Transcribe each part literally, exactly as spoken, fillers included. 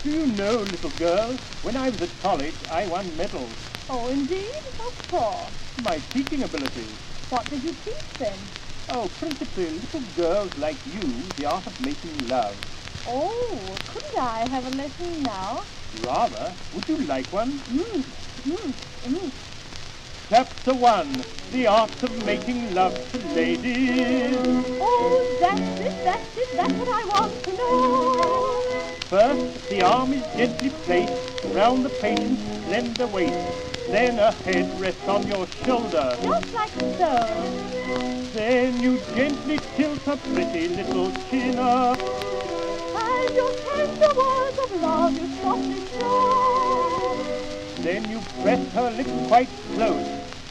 Do you know, little girl, when I was at college, I won medals. Oh, indeed? What for? My teaching ability. What did you teach then? Oh, principally little girls like you, the art of making love. Oh, couldn't I have a lesson now? Rather. Would you like one? Mm, mm, mm. Chapter one, the art of making love to ladies. Oh, that's it, that's it, that's what I want to know. First, the arm is gently placed round the patient's slender waist. Then a head rests on your shoulder. Just like so. Then you gently tilt her pretty little chin up. And your tender words of love you softly show. Then you press her lips quite close.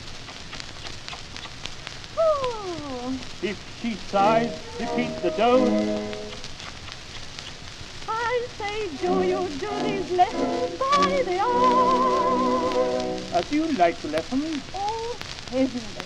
Oh. If she sighs, repeat the dose. I say, do you do these lessons by the hour? Uh, do you like the lesson? Oh, heavenly.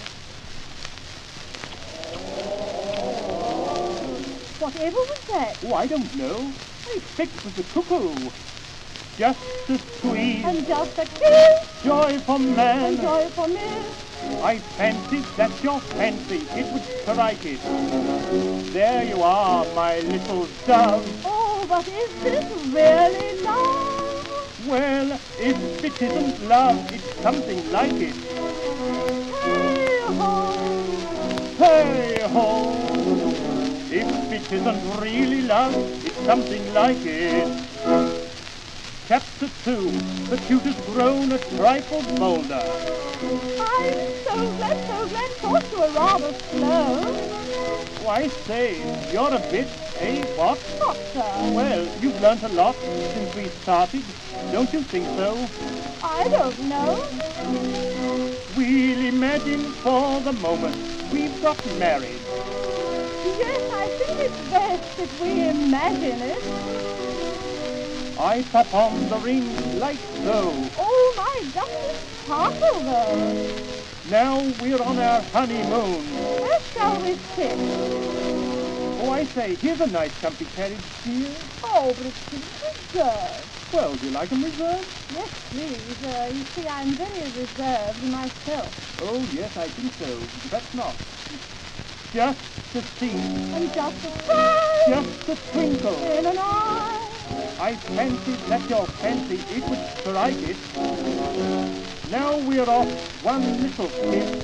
Whatever was that? Oh, I don't know. I think it was the cuckoo. Just a squeeze, And just a kiss, joy for man. and joy for me. I fancied that's your fancy, it would strike it. There you are, my little dove. Oh, but is this really love? Well, if it isn't love, it's something like it. Hey ho! Hey ho! If it isn't really love, it's something like it. Chapter two, the tutor's grown a trifle bolder. I'm so glad, so glad, thought you were rather slow. Why say, you're a bit, eh, what? What, sir? Well, you've learnt a lot since we started, don't you think so? I don't know. We'll imagine for the moment we've got married. Yes, I think it's best if we imagine it. I pop on the ring like so. Oh my, doesn't it sparkle though? Now we're on our honeymoon. Where shall we sit? Oh, I say, here's a nice comfy carriage, dear. Oh, but it's reserved. Well, do you like 'em reserved? Yes, please. Uh, you see, I'm very reserved myself. Oh, yes, I think so. But not. Just a scene. And just a sigh Just a twinkle. in an eye. I fancied that your fancy, it would strike it. Now we're off one little kiss.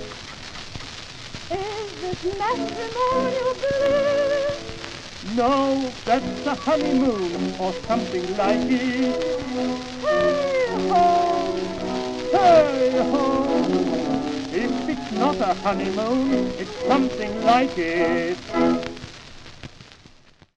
Is this matrimonial bliss? No, that's a honeymoon or something like it. Hey ho! Hey ho! If it's not a honeymoon, it's something like it.